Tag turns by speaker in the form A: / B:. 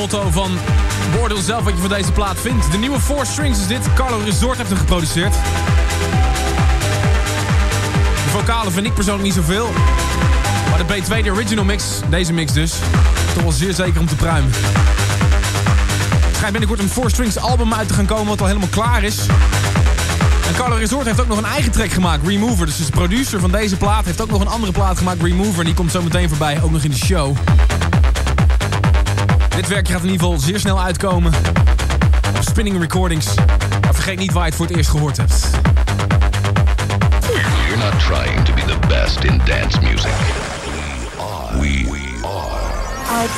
A: motto van beoordeel zelf wat je van deze plaat vindt. De nieuwe 4 Strings is dit. Carlo Resort heeft hem geproduceerd. De vocalen vind ik persoonlijk niet zoveel. Maar de B2, de original mix, deze mix dus, toch wel zeer zeker om te pruimen. Er schijnt binnenkort een 4 Strings album uit te gaan komen wat al helemaal klaar is. En Carlo Resort heeft ook nog een eigen track gemaakt, Remover. Dus de producer van deze plaat heeft ook nog een andere plaat gemaakt, Remover. En die komt zo meteen voorbij, ook nog in de show. Dit werkje gaat in ieder geval zeer snel uitkomen. Op Spinning Recordings. Maar vergeet niet waar je het voor het eerst gehoord hebt.
B: We're not trying to be the best in dance music. We are.
C: Our